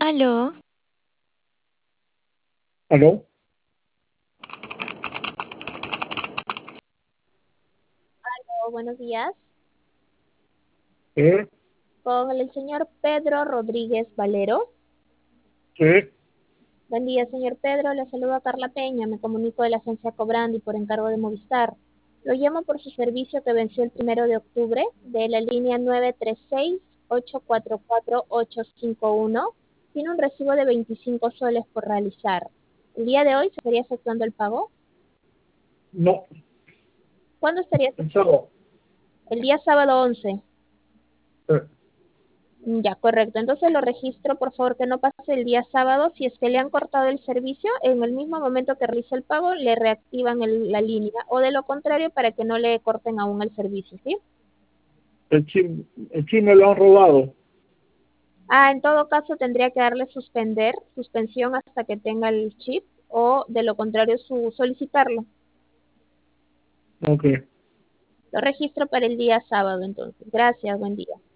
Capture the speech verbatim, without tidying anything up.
Aló, ¿Aló? Oh, buenos días. ¿Eh? Con el señor Pedro Rodríguez Valero. ¿Eh? Buen día, señor Pedro. Le saluda Carla Peña. Me comunico de la agencia Cobrandi por encargo de Movistar. Lo llamo por su servicio que venció el primero de octubre de la línea nueve tres seis, ocho cuatro cuatro, ocho cinco uno. Tiene un recibo de veinticinco soles por realizar. El día de hoy se estaría efectuando el pago. No, ¿Cuándo estaría? el sábado. El día sábado once. Eh, Ya, correcto. Entonces lo registro, por favor, que no pase el día sábado. Si es que le han cortado el servicio, en el mismo momento que realice el pago, le reactivan el- la línea. O de lo contrario, para que no le corten aún el servicio, ¿sí? El chip, el chip me lo han robado. Ah, en todo caso, tendría que darle suspender, suspensión hasta que tenga el chip, o de lo contrario, su, solicitarlo. Ok. Lo registro para el día sábado, entonces. Gracias, buen día.